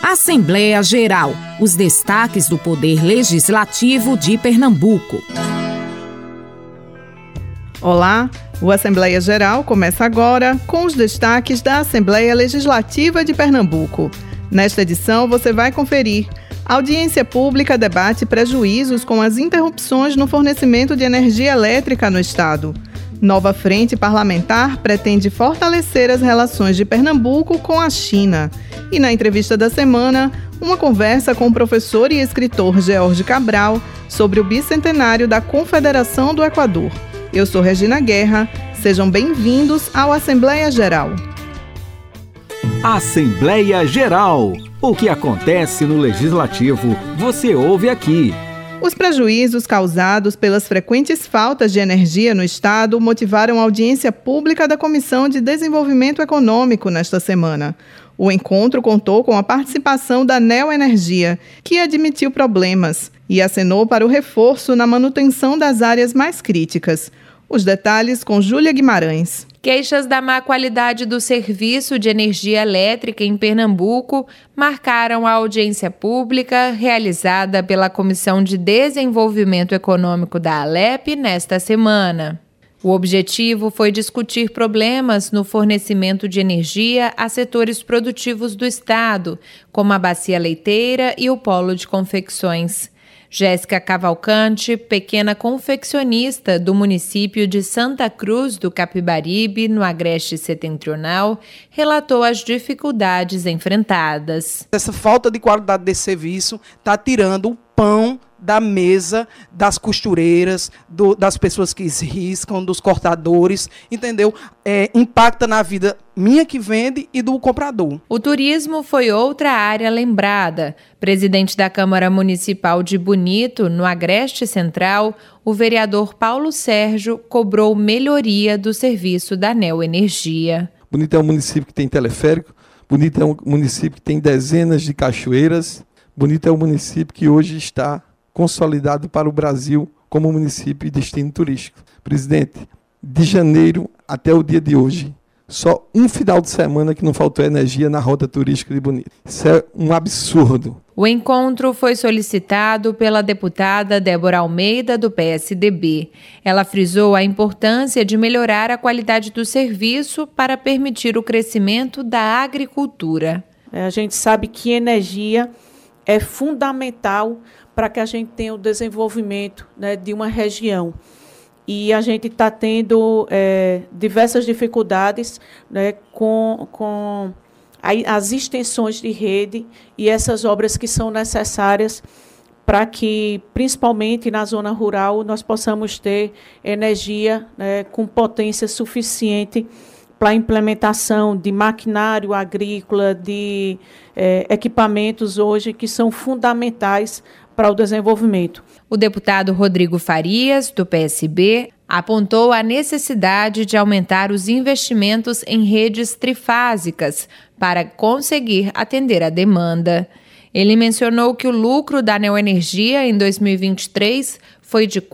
Assembleia Geral. Os destaques do Poder Legislativo de Pernambuco. Olá, o Assembleia Geral começa agora com os destaques da Assembleia Legislativa de Pernambuco. Nesta edição você vai conferir: a audiência pública debate prejuízos com as interrupções no fornecimento de energia elétrica no Estado. Nova frente parlamentar pretende fortalecer as relações de Pernambuco com a China. E na entrevista da semana, uma conversa com o professor e escritor George Cabral sobre o bicentenário da Confederação do Equador. Eu sou Regina Guerra, sejam bem-vindos ao Assembleia Geral. Assembleia Geral. O que acontece no Legislativo, você ouve aqui. Os prejuízos causados pelas frequentes faltas de energia no Estado motivaram a audiência pública da Comissão de Desenvolvimento Econômico nesta semana. O encontro contou com a participação da Neoenergia, que admitiu problemas e acenou para o reforço na manutenção das áreas mais críticas. Os detalhes com Júlia Guimarães. Queixas da má qualidade do serviço de energia elétrica em Pernambuco marcaram a audiência pública realizada pela Comissão de Desenvolvimento Econômico da ALEP nesta semana. O objetivo foi discutir problemas no fornecimento de energia a setores produtivos do Estado, como a bacia leiteira e o polo de confecções. Jéssica Cavalcante, pequena confeccionista do município de Santa Cruz do Capibaribe, no Agreste Setentrional, relatou as dificuldades enfrentadas. Essa falta de qualidade desse serviço está tirando o pão da mesa das costureiras, das pessoas que riscam, dos cortadores, entendeu? Impacta na vida minha que vende e do comprador. O turismo foi outra área lembrada. Presidente da Câmara Municipal de Bonito, no Agreste Central, o vereador Paulo Sérgio cobrou melhoria do serviço da Neoenergia. Bonito é um município que tem teleférico, Bonito é um município que tem dezenas de cachoeiras, Bonito é um município que hoje está consolidado para o Brasil como município e destino turístico. Presidente, de janeiro até o dia de hoje, só um final de semana que não faltou energia na rota turística de Bonito. Isso é um absurdo. O encontro foi solicitado pela deputada Débora Almeida, do PSDB. Ela frisou a importância de melhorar a qualidade do serviço para permitir o crescimento da agricultura. A gente sabe que energia é fundamental para que a gente tenha o desenvolvimento, né, de uma região. E a gente está tendo diversas dificuldades, né, com as extensões de rede e essas obras que são necessárias para que, principalmente na zona rural, nós possamos ter energia, né, com potência suficiente para a implementação de maquinário agrícola, de equipamentos hoje que são fundamentais para o desenvolvimento. O deputado Rodrigo Farias, do PSB, apontou a necessidade de aumentar os investimentos em redes trifásicas para conseguir atender a demanda. Ele mencionou que o lucro da Neoenergia em 2023 foi de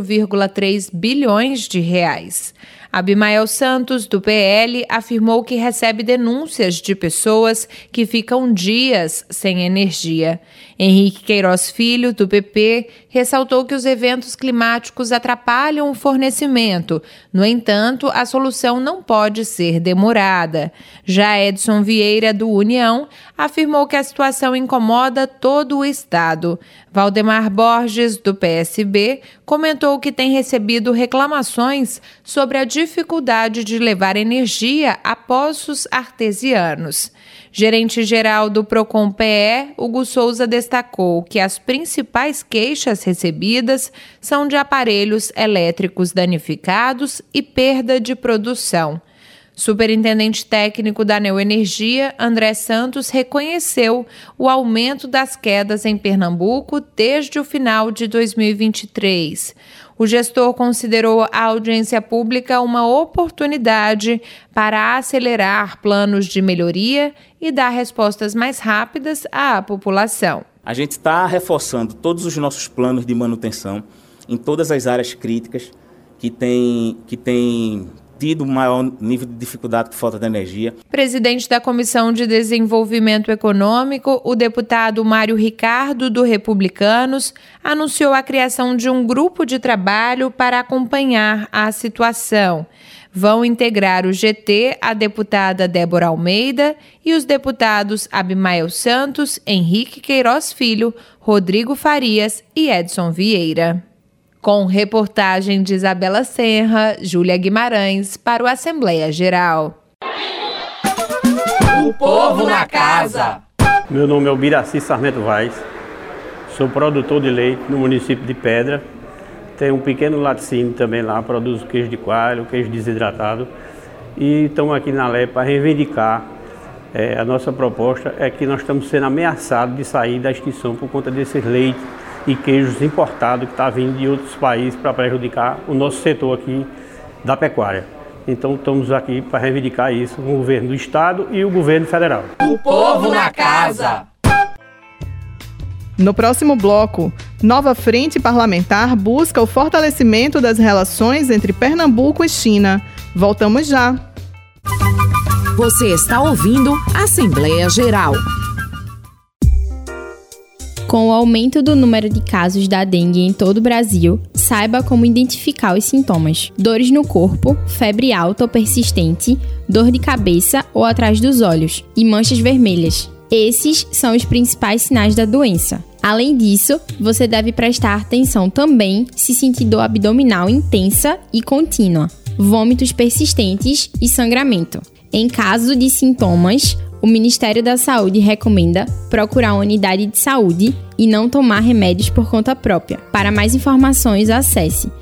4,3 bilhões de reais. Abimael Santos, do PL, afirmou que recebe denúncias de pessoas que ficam dias sem energia. Henrique Queiroz Filho, do PP, ressaltou que os eventos climáticos atrapalham o fornecimento. No entanto, a solução não pode ser demorada. Já Edson Vieira, do União, afirmou que a situação incomoda todo o Estado. Valdemar Borges, do PSB, comentou que tem recebido reclamações sobre a dificuldade de levar energia a poços artesianos. Gerente-geral do Procon-PE, Hugo Souza, destacou que as principais queixas recebidas são de aparelhos elétricos danificados e perda de produção. Superintendente técnico da Neoenergia, André Santos, reconheceu o aumento das quedas em Pernambuco desde o final de 2023. O gestor considerou a audiência pública uma oportunidade para acelerar planos de melhoria e dar respostas mais rápidas à população. A gente está reforçando todos os nossos planos de manutenção em todas as áreas críticas que tem tido maior nível de dificuldade por falta de energia. Presidente da Comissão de Desenvolvimento Econômico, o deputado Mário Ricardo, do Republicanos, anunciou a criação de um grupo de trabalho para acompanhar a situação. Vão integrar o GT a deputada Débora Almeida e os deputados Abimael Santos, Henrique Queiroz Filho, Rodrigo Farias e Edson Vieira. Com reportagem de Isabela Serra, Júlia Guimarães, para o Assembleia Geral. O povo na casa. Meu nome é Ubiraci Sarmento Vaz, sou produtor de leite no município de Pedra. Tenho um pequeno laticínio também lá, produzo queijo de coalho, queijo desidratado. E estamos aqui na ALEP para reivindicar. A nossa proposta é que nós estamos sendo ameaçados de sair da extinção por conta desses leites e queijos importados que estão vindo de outros países para prejudicar o nosso setor aqui da pecuária. Então estamos aqui para reivindicar isso com o governo do estado e o governo federal. O povo na casa. No próximo bloco, nova frente parlamentar busca o fortalecimento das relações entre Pernambuco e China. Voltamos já. Você está ouvindo Assembleia Geral. Com o aumento do número de casos da dengue em todo o Brasil, saiba como identificar os sintomas: dores no corpo, febre alta ou persistente, dor de cabeça ou atrás dos olhos e manchas vermelhas. Esses são os principais sinais da doença. Além disso, você deve prestar atenção também se sentir dor abdominal intensa e contínua, vômitos persistentes e sangramento. Em caso de sintomas, o Ministério da Saúde recomenda procurar uma unidade de saúde e não tomar remédios por conta própria. Para mais informações, acesse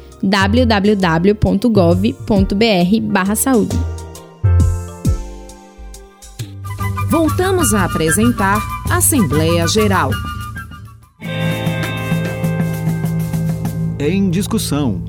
www.gov.br/saúde. Voltamos a apresentar Assembleia Geral. Em discussão.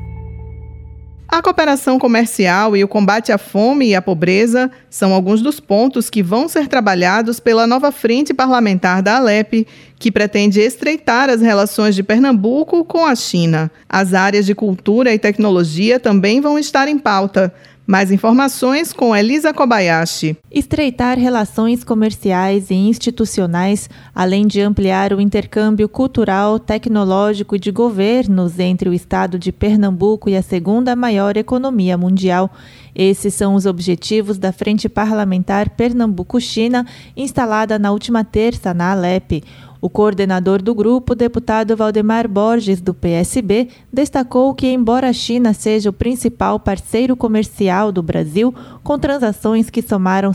A cooperação comercial e o combate à fome e à pobreza são alguns dos pontos que vão ser trabalhados pela nova frente parlamentar da ALEP, que pretende estreitar as relações de Pernambuco com a China. As áreas de cultura e tecnologia também vão estar em pauta. Mais informações com Elisa Kobayashi. Estreitar relações comerciais e institucionais, além de ampliar o intercâmbio cultural, tecnológico e de governos entre o estado de Pernambuco e a segunda maior economia mundial. Esses são os objetivos da Frente Parlamentar Pernambuco-China, instalada na última terça na ALEP. O coordenador do grupo, deputado Valdemar Borges, do PSB, destacou que, embora a China seja o principal parceiro comercial do Brasil, com transações que somaram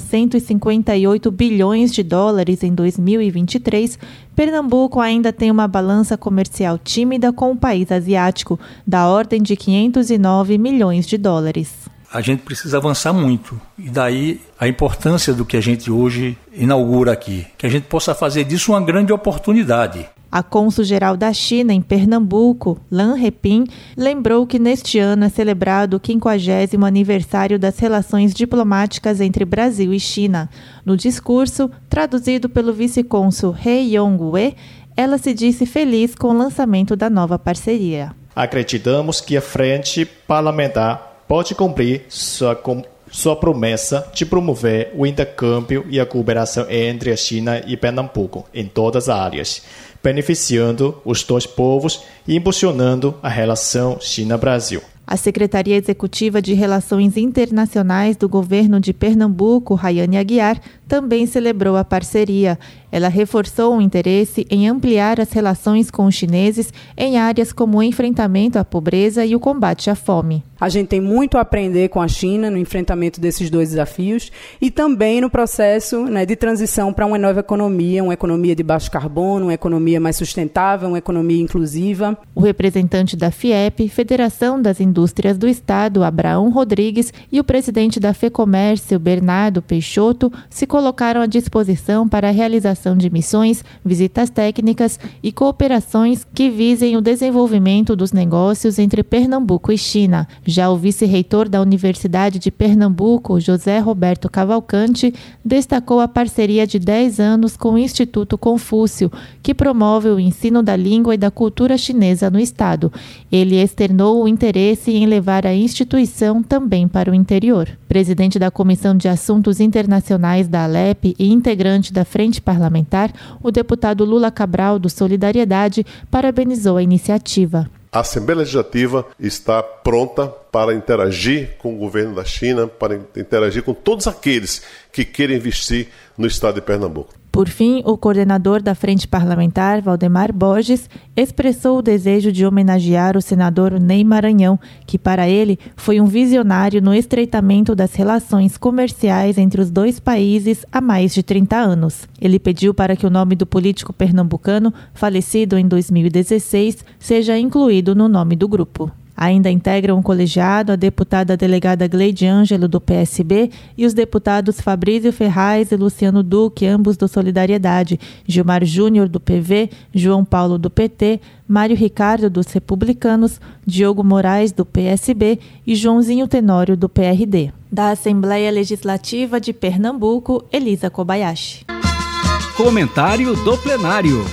158 bilhões de dólares em 2023, Pernambuco ainda tem uma balança comercial tímida com o país asiático, da ordem de 509 milhões de dólares. A gente precisa avançar muito. E daí a importância do que a gente hoje inaugura aqui. Que a gente possa fazer disso uma grande oportunidade. A cônsul-geral da China em Pernambuco, Lan Repin, lembrou que neste ano é celebrado o 50º aniversário das relações diplomáticas entre Brasil e China. No discurso, traduzido pelo vice-cônsul He Yong-wei, ela se disse feliz com o lançamento da nova parceria. Acreditamos que a frente parlamentar pode cumprir sua promessa de promover o intercâmbio e a cooperação entre a China e Pernambuco em todas as áreas, beneficiando os dois povos e impulsionando a relação China-Brasil. A Secretaria Executiva de Relações Internacionais do Governo de Pernambuco, Rayane Aguiar, também celebrou a parceria. Ela reforçou o interesse em ampliar as relações com os chineses em áreas como o enfrentamento à pobreza e o combate à fome. A gente tem muito a aprender com a China no enfrentamento desses dois desafios e também no processo, de transição para uma nova economia, uma economia de baixo carbono, uma economia mais sustentável, uma economia inclusiva. O representante da FIEP, Federação das Indústrias do Estado, Abraão Rodrigues, e o presidente da FEComércio, Bernardo Peixoto, se colocaram à disposição para a realização realização de missões, visitas técnicas e cooperações que visem o desenvolvimento dos negócios entre Pernambuco e China. Já o vice-reitor da Universidade de Pernambuco, José Roberto Cavalcante, destacou a parceria de 10 anos com o Instituto Confúcio, que promove o ensino da língua e da cultura chinesa no estado. Ele externou o interesse em levar a instituição também para o interior. Presidente da Comissão de Assuntos Internacionais da ALEP e integrante da Frente Parlamentar, o deputado Lula Cabral, do Solidariedade, parabenizou a iniciativa. A Assembleia Legislativa está pronta para interagir com o governo da China, para interagir com todos aqueles que querem investir no estado de Pernambuco. Por fim, o coordenador da Frente Parlamentar, Valdemar Borges, expressou o desejo de homenagear o senador Ney Maranhão, que para ele foi um visionário no estreitamento das relações comerciais entre os dois países há mais de 30 anos. Ele pediu para que o nome do político pernambucano, falecido em 2016, seja incluído no nome do grupo. Ainda integram o colegiado a deputada delegada Gleide Ângelo, do PSB, e os deputados Fabrício Ferraz e Luciano Duque, ambos do Solidariedade, Gilmar Júnior, do PV, João Paulo, do PT, Mário Ricardo, dos Republicanos, Diogo Moraes, do PSB e Joãozinho Tenório, do PRD. Da Assembleia Legislativa de Pernambuco, Elisa Kobayashi. Comentário do plenário.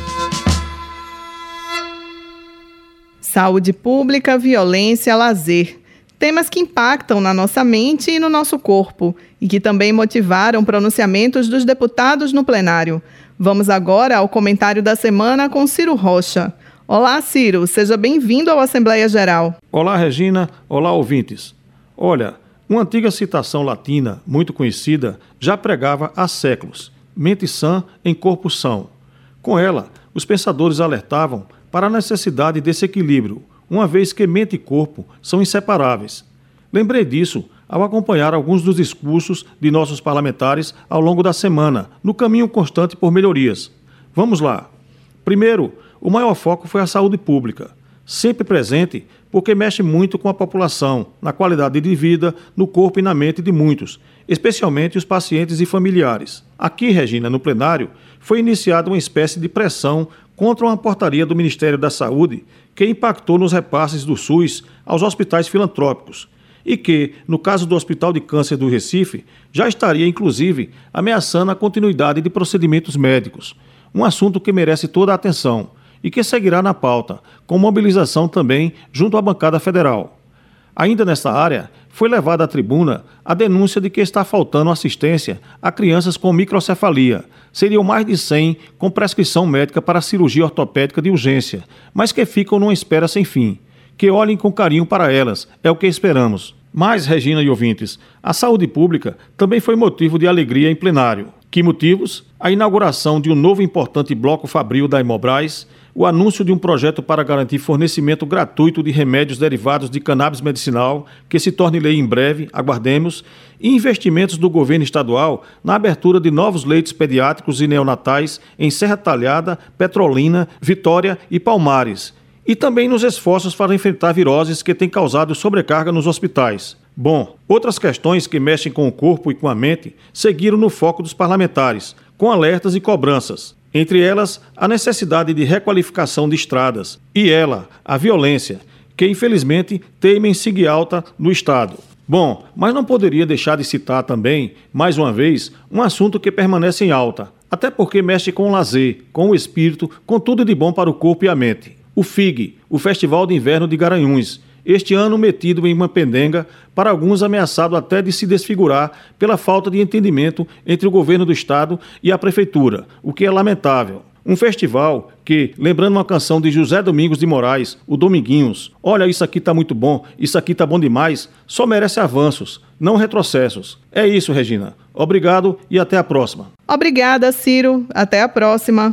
Saúde pública, violência, lazer. Temas que impactam na nossa mente e no nosso corpo e que também motivaram pronunciamentos dos deputados no plenário. Vamos agora ao comentário da semana com Ciro Rocha. Olá, Ciro. Seja bem-vindo ao Assembleia Geral. Olá, Regina. Olá, ouvintes. Olha, uma antiga citação latina, muito conhecida, já pregava há séculos: mente sã em corpo são. Com ela, os pensadores alertavam para a necessidade desse equilíbrio, uma vez que mente e corpo são inseparáveis. Lembrei disso ao acompanhar alguns dos discursos de nossos parlamentares ao longo da semana, no caminho constante por melhorias. Vamos lá. Primeiro, o maior foco foi a saúde pública, sempre presente porque mexe muito com a população, na qualidade de vida, no corpo e na mente de muitos, especialmente os pacientes e familiares. Aqui, Regina, no plenário, foi iniciada uma espécie de pressão contra uma portaria do Ministério da Saúde que impactou nos repasses do SUS aos hospitais filantrópicos e que, no caso do Hospital de Câncer do Recife, já estaria, inclusive, ameaçando a continuidade de procedimentos médicos, um assunto que merece toda a atenção e que seguirá na pauta, com mobilização também junto à bancada federal. Ainda nesta área, foi levada à tribuna a denúncia de que está faltando assistência a crianças com microcefalia. Seriam mais de 100 com prescrição médica para cirurgia ortopédica de urgência, mas que ficam numa espera sem fim. Que olhem com carinho para elas, é o que esperamos. Mas, Regina e ouvintes, a saúde pública também foi motivo de alegria em plenário. Que motivos? A inauguração de um novo e importante bloco fabril da Hemobras, o anúncio de um projeto para garantir fornecimento gratuito de remédios derivados de cannabis medicinal, que se torne lei em breve, aguardemos, e investimentos do governo estadual na abertura de novos leitos pediátricos e neonatais em Serra Talhada, Petrolina, Vitória e Palmares, e também nos esforços para enfrentar viroses que têm causado sobrecarga nos hospitais. Bom, outras questões que mexem com o corpo e com a mente seguiram no foco dos parlamentares, com alertas e cobranças. Entre elas, a necessidade de requalificação de estradas e a violência, que infelizmente teima em seguir alta no Estado. Bom, mas não poderia deixar de citar também, mais uma vez, um assunto que permanece em alta, até porque mexe com o lazer, com o espírito, com tudo de bom para o corpo e a mente. O FIG, o Festival de Inverno de Garanhuns, este ano metido em uma pendenga, para alguns ameaçado até de se desfigurar pela falta de entendimento entre o governo do estado e a prefeitura, o que é lamentável. Um festival que, lembrando uma canção de José Domingos de Moraes, o Dominguinhos, olha, isso aqui tá muito bom, isso aqui tá bom demais, só merece avanços, não retrocessos. É isso, Regina. Obrigado e até a próxima. Obrigada, Ciro. Até a próxima.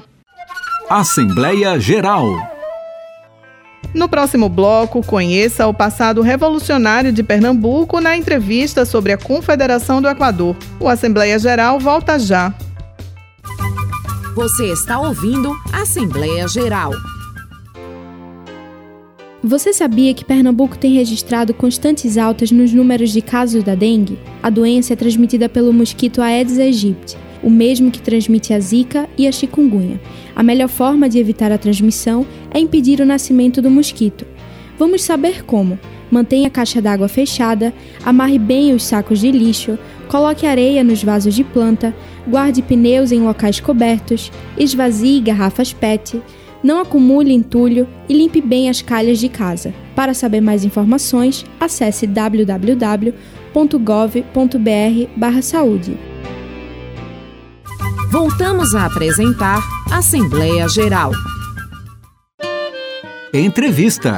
Assembleia Geral. No próximo bloco, conheça o passado revolucionário de Pernambuco na entrevista sobre a Confederação do Equador. O Assembleia Geral volta já. Você está ouvindo Assembleia Geral. Você sabia que Pernambuco tem registrado constantes altas nos números de casos da dengue? A doença é transmitida pelo mosquito Aedes aegypti. o mesmo que transmite a zika e a chikungunya. A melhor forma de evitar a transmissão é impedir o nascimento do mosquito. Vamos saber como. Mantenha a caixa d'água fechada, amarre bem os sacos de lixo, coloque areia nos vasos de planta, guarde pneus em locais cobertos, esvazie garrafas PET, não acumule entulho e limpe bem as calhas de casa. Para saber mais informações, acesse www.gov.br/saúde. Voltamos a apresentar Assembleia Geral. Entrevista.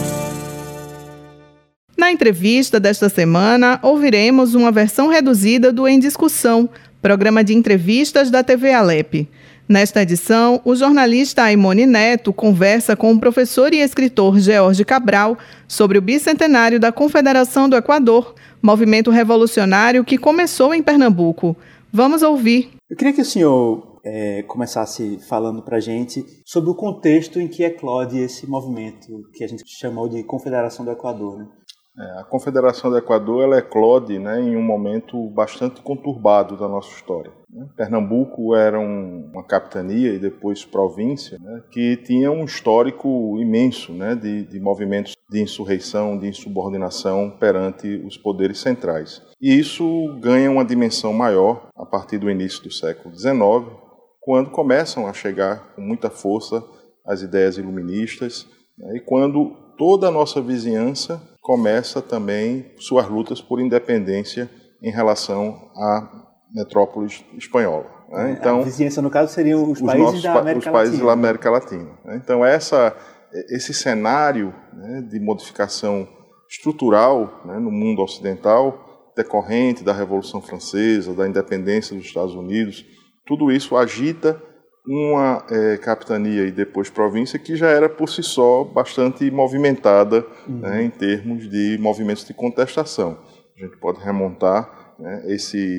Na entrevista desta semana, ouviremos uma versão reduzida do Em Discussão, programa de entrevistas da TV Alep. Nesta edição, o jornalista Aimone Neto conversa com o professor e escritor George Cabral sobre o bicentenário da Confederação do Equador, movimento revolucionário que começou em Pernambuco. Vamos ouvir. Eu queria que o senhor começasse falando para a gente sobre o contexto em que eclode esse movimento que a gente chamou de Confederação do Equador, né? A Confederação do Equador ela eclode, em um momento bastante conturbado da nossa história. Pernambuco era uma capitania e depois província, que tinha um histórico imenso de movimentos de insurreição, de insubordinação perante os poderes centrais. E isso ganha uma dimensão maior a partir do início do século XIX, quando começam a chegar com muita força as ideias iluministas, e quando toda a nossa vizinhança começa também suas lutas por independência em relação à metrópole espanhola. Então, a vizinhança, no caso, seriam os países da América Latina. Os países da América Latina. Então, esse cenário de modificação estrutural no mundo ocidental, decorrente da Revolução Francesa, da independência dos Estados Unidos, tudo isso agita uma capitania e depois província que já era por si só bastante movimentada em termos de movimentos de contestação. A gente pode remontar esse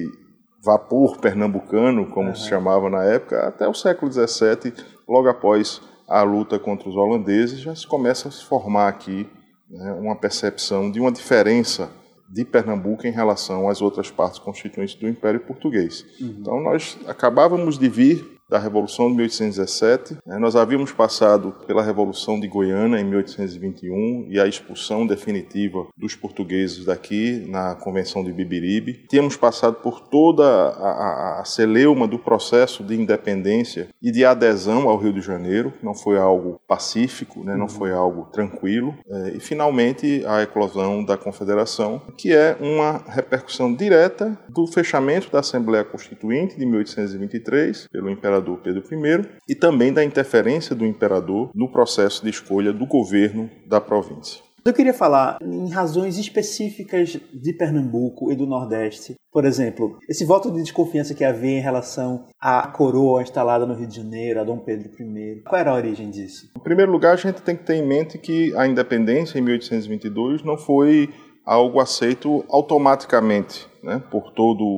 vapor pernambucano, como se chamava na época, até o século XVII, logo após a luta contra os holandeses, já se começa a se formar aqui uma percepção de uma diferença de Pernambuco em relação às outras partes constituintes do Império Português. Então, nós acabávamos de vir da Revolução de 1817. Nós havíamos passado pela Revolução de Goiânia em 1821 e a expulsão definitiva dos portugueses daqui na Convenção de Bibiribe. Tínhamos passado por toda a celeuma do processo de independência e de adesão ao Rio de Janeiro. Não foi algo pacífico, não foi algo tranquilo. E, finalmente, a eclosão da Confederação, que é uma repercussão direta do fechamento da Assembleia Constituinte de 1823 pelo imperador Pedro I e também da interferência do imperador no processo de escolha do governo da província. Eu queria falar em razões específicas de Pernambuco e do Nordeste. Por exemplo, esse voto de desconfiança que havia em relação à coroa instalada no Rio de Janeiro, a Dom Pedro I. Qual era a origem disso? Em primeiro lugar, a gente tem que ter em mente que a independência em 1822 não foi algo aceito automaticamente, por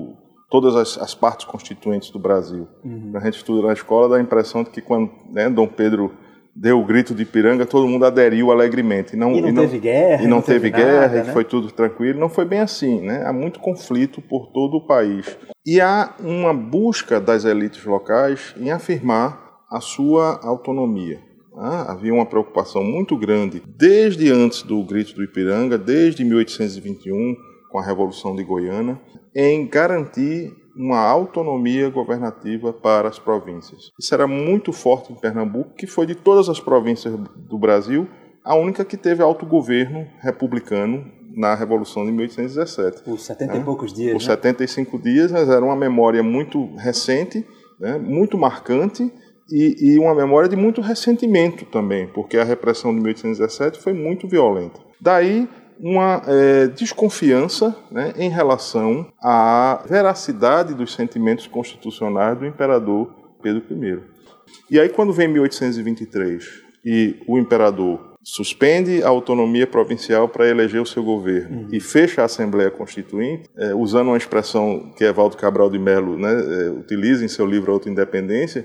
todas as partes constituintes do Brasil. A gente estuda na escola, dá a impressão de que quando Dom Pedro deu o grito de Ipiranga, todo mundo aderiu alegremente. E não teve guerra. E não teve guerra, que foi tudo tranquilo. Não foi bem assim. Há muito conflito por todo o país. E há uma busca das elites locais em afirmar a sua autonomia. Havia uma preocupação muito grande, desde antes do grito do Ipiranga, desde 1821, com a Revolução de Goiânia, em garantir uma autonomia governativa para as províncias. Isso era muito forte em Pernambuco, que foi de todas as províncias do Brasil, a única que teve autogoverno republicano na Revolução de 1817. Por 70 e poucos dias, Por 75 dias, mas era uma memória muito recente, muito marcante, e uma memória de muito ressentimento também, porque a repressão de 1817 foi muito violenta. Daí, uma desconfiança em relação à veracidade dos sentimentos constitucionais do imperador Pedro I. E aí, quando vem 1823 e o imperador suspende a autonomia provincial para eleger o seu governo e fecha a Assembleia Constituinte, usando uma expressão que Evaldo Cabral de Melo utiliza em seu livro Autoindependência,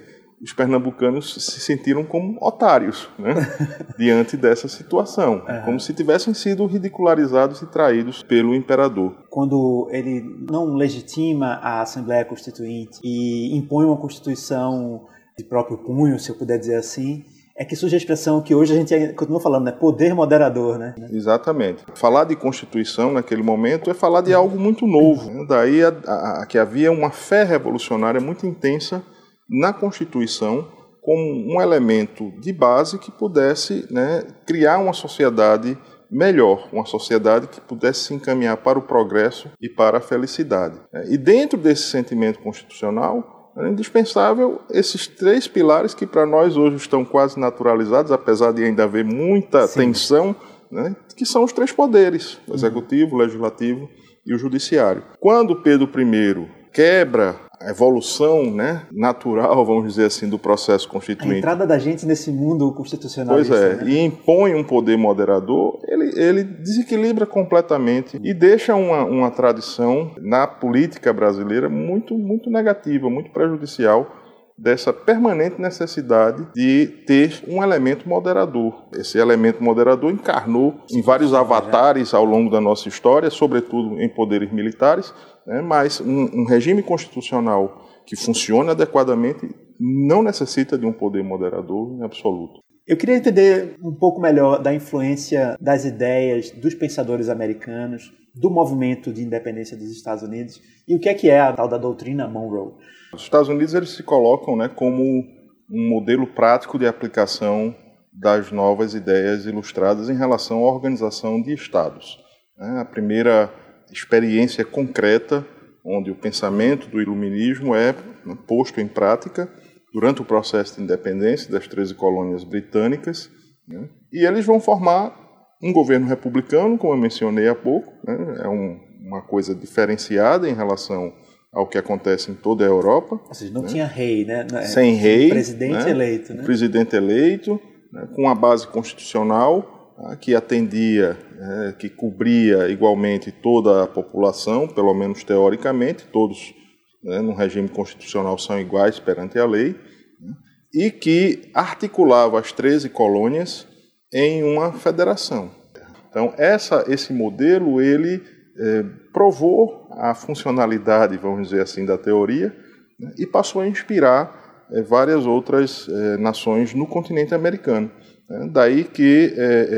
os pernambucanos se sentiram como otários, né, diante dessa situação, como se tivessem sido ridicularizados e traídos pelo imperador. Quando ele não legitima a Assembleia Constituinte e impõe uma Constituição de próprio punho, se eu puder dizer assim, é que surge a expressão que hoje a gente continua falando, né? Poder moderador, né? Exatamente. Falar de Constituição naquele momento é falar de algo muito novo. Né? Daí que havia uma fé revolucionária muito intensa na Constituição como um elemento de base que pudesse, né, criar uma sociedade melhor, uma sociedade que pudesse se encaminhar para o progresso e para a felicidade. E dentro desse sentimento constitucional, é indispensável esses 3 pilares que para nós hoje estão quase naturalizados, apesar de ainda haver muita tensão, né, que são os 3 poderes, o executivo, o legislativo e o judiciário. Quando Pedro I quebra a evolução, né, natural, vamos dizer assim, do processo constituinte. A entrada da gente nesse mundo constitucionalista. Pois é, né? E impõe um poder moderador, ele desequilibra completamente e deixa uma tradição na política brasileira muito, muito negativa, muito prejudicial, dessa permanente necessidade de ter um elemento moderador. Esse elemento moderador encarnou em vários avatares ao longo da nossa história, sobretudo em poderes militares, né? Mas um regime constitucional que funcione adequadamente não necessita de um poder moderador em absoluto. Eu queria entender um pouco melhor da influência das ideias dos pensadores americanos, do movimento de independência dos Estados Unidos e o que é a tal da doutrina Monroe. Os Estados Unidos eles se colocam, né, como um modelo prático de aplicação das novas ideias ilustradas em relação à organização de estados. A primeira experiência concreta onde o pensamento do iluminismo é posto em prática durante o processo de independência das 13 colônias britânicas, né, e eles vão formar um governo republicano, como eu mencionei há pouco, né, é uma coisa diferenciada em relação ao que acontece em toda a Europa. Ou seja, não tinha rei, né? Sem rei. Presidente eleito, né? Presidente eleito, né, com a base constitucional, que atendia, que cobria igualmente toda a população, pelo menos teoricamente, todos, né, no regime constitucional são iguais perante a lei, né, e que articulava as 13 colônias em uma federação. Então, esse modelo, ele provou a funcionalidade, vamos dizer assim, da teoria, né, e passou a inspirar várias outras nações no continente americano. Daí que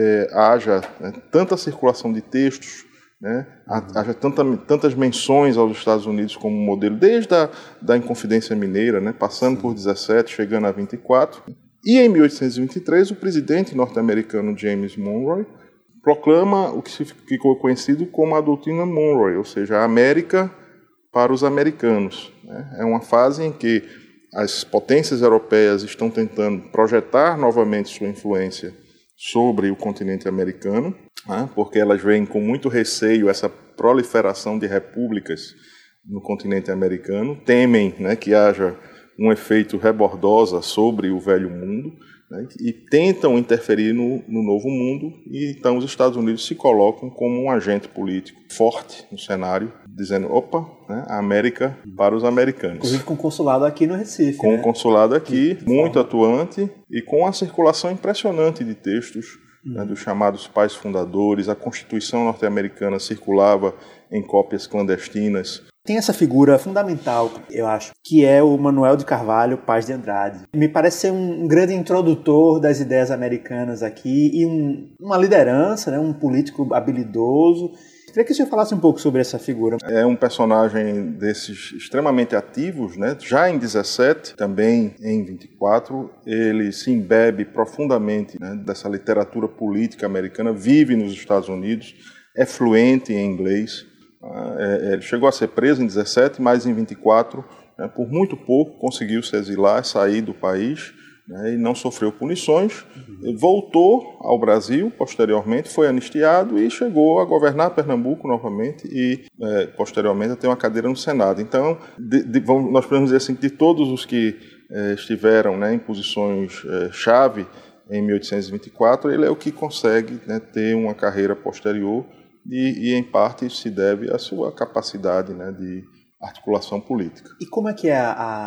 haja tanta circulação de textos, né, haja tantas menções aos Estados Unidos como modelo, desde da Inconfidência Mineira, né, passando por 17, chegando a 24. E em 1823, o presidente norte-americano James Monroe proclama o que ficou conhecido como a doutrina Monroe, ou seja, a América para os americanos. É uma fase em que as potências europeias estão tentando projetar novamente sua influência sobre o continente americano, né, porque elas veem com muito receio essa proliferação de repúblicas no continente americano, temem, né, que haja um efeito rebordosa sobre o velho mundo, né, e tentam interferir no novo mundo, e então os Estados Unidos se colocam como um agente político forte no cenário, dizendo, opa, né, a América para os americanos. Inclusive com consulado aqui no Recife. Com consulado aqui, muito atuante, e com a circulação impressionante de textos, né, dos chamados pais fundadores. A Constituição norte-americana circulava em cópias clandestinas. Tem essa figura fundamental, eu acho, que é o Manuel de Carvalho Paz de Andrade. Me parece ser um grande introdutor das ideias americanas aqui e uma liderança, né, um político habilidoso. Queria que o senhor falasse um pouco sobre essa figura. É um personagem desses extremamente ativos, né? Já em 17, também em 24, ele se embebe profundamente, né, dessa literatura política americana, vive nos Estados Unidos, é fluente em inglês. Ele chegou a ser preso em 17, mas em 24, né, por muito pouco, conseguiu se exilar, sair do país, né, e não sofreu punições. Voltou ao Brasil, posteriormente foi anistiado e chegou a governar Pernambuco novamente e, posteriormente, a ter uma cadeira no Senado. Então, nós podemos dizer assim, que de todos os que estiveram, né, em posições chave em 1824, ele é o que consegue, né, ter uma carreira posterior. E, em parte, isso se deve à sua capacidade, né, de articulação política. E como é que é a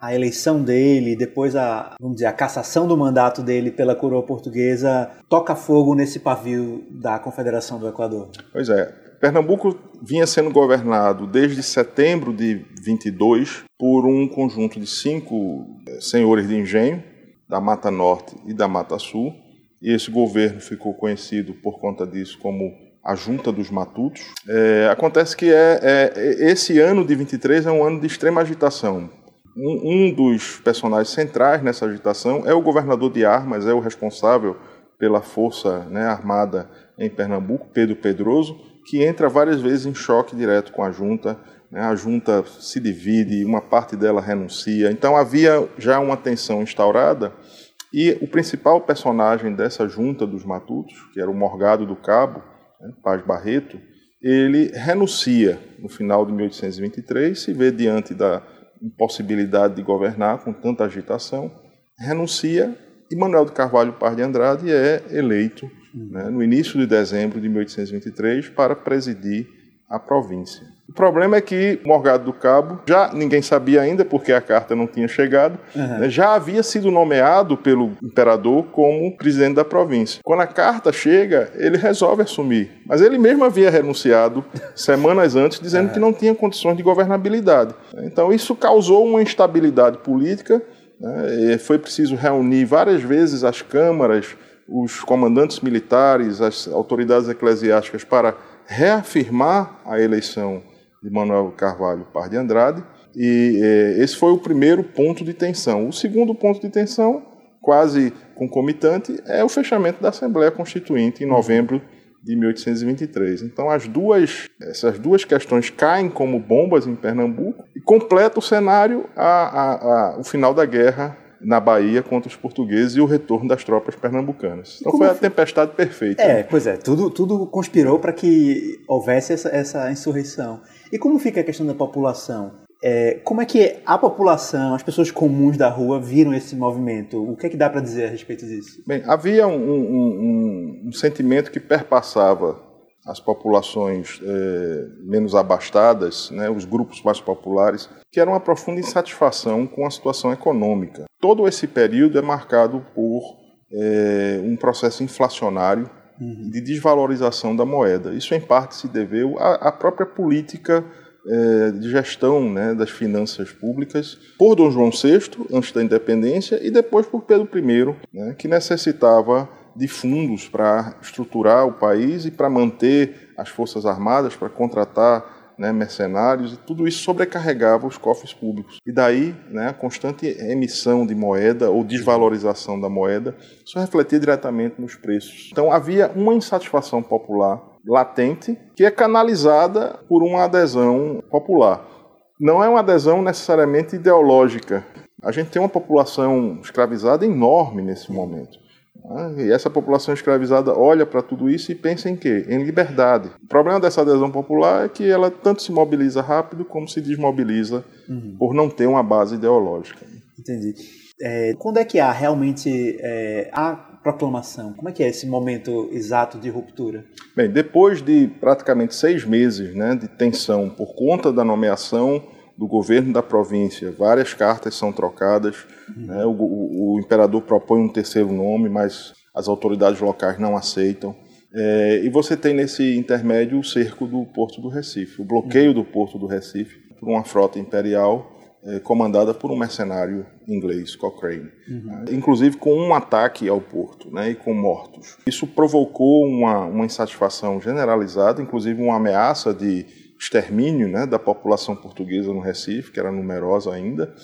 a eleição dele, depois a cassação do mandato dele pela coroa portuguesa, toca fogo nesse pavio da Confederação do Equador? Pois é. Pernambuco vinha sendo governado desde setembro de 22 por um conjunto de 5 senhores de engenho, da Mata Norte e da Mata Sul, e esse governo ficou conhecido por conta disso como a Junta dos Matutos. Acontece que esse ano de 23 é um ano de extrema agitação. Um dos personagens centrais nessa agitação é o governador de armas, é o responsável pela força, né, armada em Pernambuco, Pedro Pedroso, que entra várias vezes em choque direto com a Junta. A Junta se divide, uma parte dela renuncia. Então havia já uma tensão instaurada e o principal personagem dessa Junta dos Matutos, que era o Morgado do Cabo, Paz Barreto, ele renuncia no final de 1823, se vê diante da impossibilidade de governar com tanta agitação, renuncia e Manuel de Carvalho Paz de Andrade é eleito no início de dezembro de 1823 para presidir a província. O problema é que Morgado do Cabo, já ninguém sabia ainda, porque a carta não tinha chegado, já havia sido nomeado pelo imperador como presidente da província. Quando a carta chega, ele resolve assumir, mas ele mesmo havia renunciado semanas antes, dizendo que não tinha condições de governabilidade. Então isso causou uma instabilidade política, foi preciso reunir várias vezes as câmaras, os comandantes militares, as autoridades eclesiásticas para reafirmar a eleição de Manuel Carvalho Paz de Andrade, e esse foi o primeiro ponto de tensão. O segundo ponto de tensão, quase concomitante, é o fechamento da Assembleia Constituinte em novembro de 1823. Então essas duas questões caem como bombas em Pernambuco e completa o cenário o final da guerra na Bahia contra os portugueses e o retorno das tropas pernambucanas. Então foi a tempestade perfeita. Pois é, tudo conspirou para que houvesse essa insurreição. E como fica a questão da população? Como é que a população, as pessoas comuns da rua viram esse movimento? O que é que dá para dizer a respeito disso? Bem, havia um sentimento que perpassava as populações menos abastadas, né, os grupos mais populares, que era uma profunda insatisfação com a situação econômica. Todo esse período é marcado por um processo inflacionário de desvalorização da moeda. Isso, em parte, se deveu à própria política de gestão, né, das finanças públicas por Dom João VI, antes da independência, e depois por Pedro I, né, que necessitava de fundos para estruturar o país e para manter as forças armadas, para contratar, né, mercenários, e tudo isso sobrecarregava os cofres públicos. E daí, né, a constante emissão de moeda ou desvalorização da moeda, isso refletia diretamente nos preços. Então havia uma insatisfação popular latente que é canalizada por uma adesão popular. Não é uma adesão necessariamente ideológica. A gente tem uma população escravizada enorme nesse momento. E essa população escravizada olha para tudo isso e pensa em quê? Em liberdade. O problema dessa adesão popular é que ela tanto se mobiliza rápido como se desmobiliza por não ter uma base ideológica. Entendi. Quando é que há realmente a proclamação? Como é que é esse momento exato de ruptura? Bem, depois de praticamente 6 meses, né, de tensão por conta da nomeação do governo da província, várias cartas são trocadas, né, o imperador propõe um terceiro nome, mas as autoridades locais não aceitam. E você tem nesse intermédio o cerco do Porto do Recife, o bloqueio do Porto do Recife por uma frota imperial comandada por um mercenário inglês, Cochrane, inclusive com um ataque ao porto, né, e com mortos. Isso provocou uma insatisfação generalizada, inclusive uma ameaça de extermínio, né, da população portuguesa no Recife, que era numerosa ainda,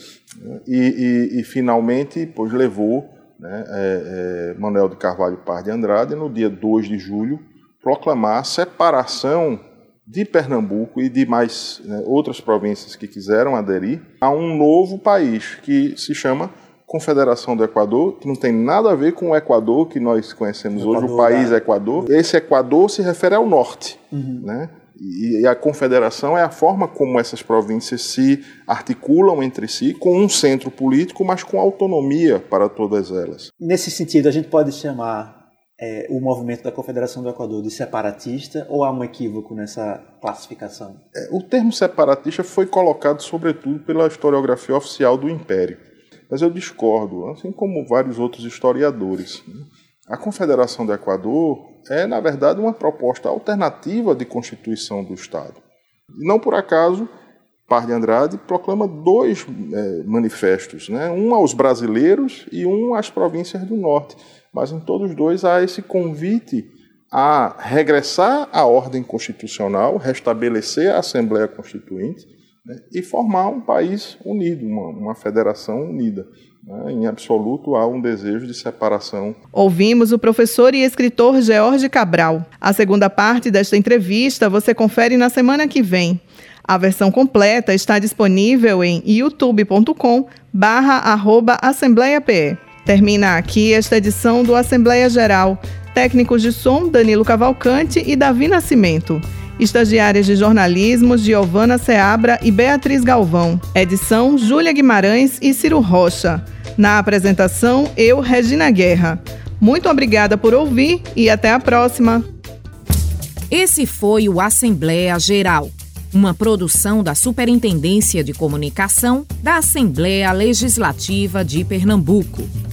e finalmente pois, levou, né, Manuel de Carvalho Paz de Andrade, no dia 2 de julho, proclamar a separação de Pernambuco e de mais, né, outras províncias que quiseram aderir a um novo país que se chama Confederação do Equador, que não tem nada a ver com o Equador que nós conhecemos hoje, o país Equador. Esse Equador se refere ao norte, né? E a confederação é a forma como essas províncias se articulam entre si, com um centro político, mas com autonomia para todas elas. Nesse sentido, a gente pode chamar o movimento da Confederação do Equador de separatista, ou há um equívoco nessa classificação? O termo separatista foi colocado sobretudo pela historiografia oficial do Império, mas eu discordo, assim como vários outros historiadores. A Confederação do Equador é, na verdade, uma proposta alternativa de constituição do Estado. E não por acaso, Paz de Andrade proclama 2 manifestos, né? Um aos brasileiros e um às províncias do norte. Mas em todos os 2 há esse convite a regressar à ordem constitucional, restabelecer a Assembleia Constituinte, né? E formar um país unido, uma federação unida. Em absoluto, há um desejo de separação. Ouvimos o professor e escritor George Cabral. A segunda parte desta entrevista você confere na semana que vem. A versão completa está disponível em youtube.com/@assembleiape. Termina aqui esta edição do Assembleia Geral. Técnicos de som, Danilo Cavalcante e Davi Nascimento. Estagiárias de jornalismo, Giovana Seabra e Beatriz Galvão. Edição, Júlia Guimarães e Ciro Rocha. Na apresentação, eu, Regina Guerra. Muito obrigada por ouvir e até a próxima. Esse foi o Assembleia Geral, uma produção da Superintendência de Comunicação da Assembleia Legislativa de Pernambuco.